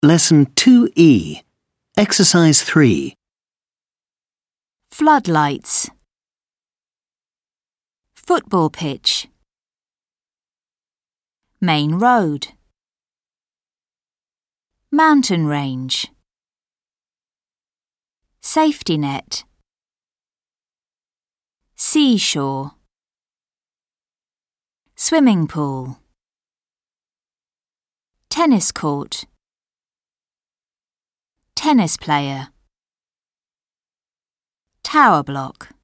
Lesson 2E. Exercise 3. Floodlights. Football pitch. Main road. Mountain range. Safety net. Seashore. Swimming pool. Tennis court. Tennis player. Tower block.